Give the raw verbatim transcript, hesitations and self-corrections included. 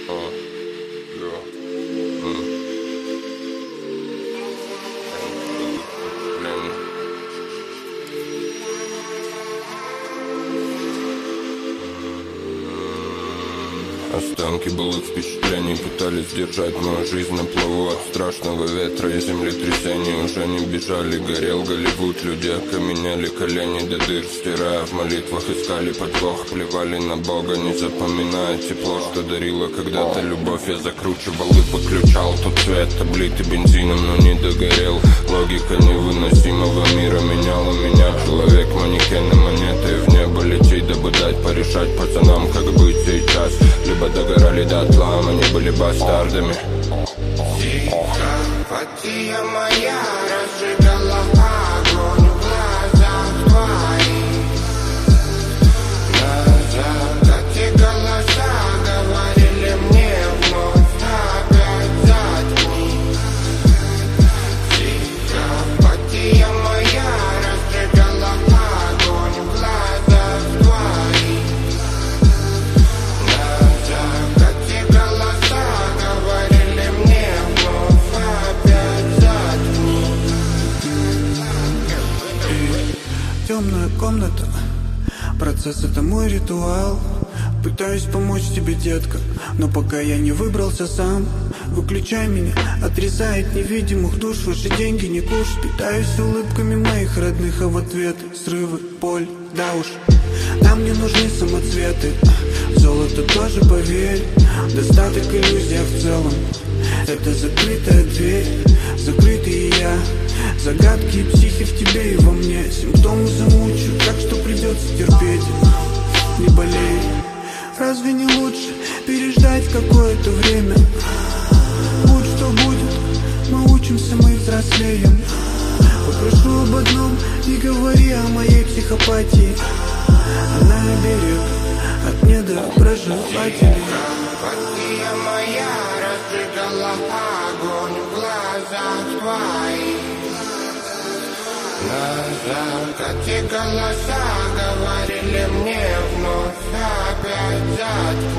Uh, yeah. Mm. Блин. Останки былых впечатлений пытались держать мою жизнь на плаву. От страшного ветра и землетрясений уже не бежали. Горел Голливуд, люди окаменели, колени до дыр стирая. В молитвах искали подвох, плевали на Бога, не запоминая тепло, что дарила когда-то любовь. Я закручивал и подключал, тот цвет облитый бензином, но не догорел. Логика невыносимого мира меняла меня. Человек, манекен и монеты в небо лететь, дабы дать порешать пацанам, как быть сейчас. Либо догорали дотла, мы не были бастардами. Симпатия моя разжигала огонь в глазах твоих. На закате голоса говорили мне вновь опять заткни. Симпатия моя разжигала огонь в глазах твоих. Темная комната, процесс — это мой ритуал. Пытаюсь помочь тебе, детка, но пока я не выбрался сам. Выключай меня, отрезает невидимых душ. Ваши деньги не куш. Питаюсь улыбками моих родных, а в ответ срывы, боль, да уж. Нам не нужны самоцветы, золото тоже, поверь. Достаток, иллюзия в целом. Это закрытая дверь, закрытый я. Загадки и психи в тебе и во мне. Симптомы замучают, так что придется терпеть. Не болей. Разве не лучше переждать какое-то время? Будь что будет, мы учимся, мы взрослеем. Попрошу об одном, не говори о моей психопатии. Она берег от недоброжелателей. Симпатия моя разжигала огонь в глазах твоих. На закате голоса говорили мне вновь опять заткни.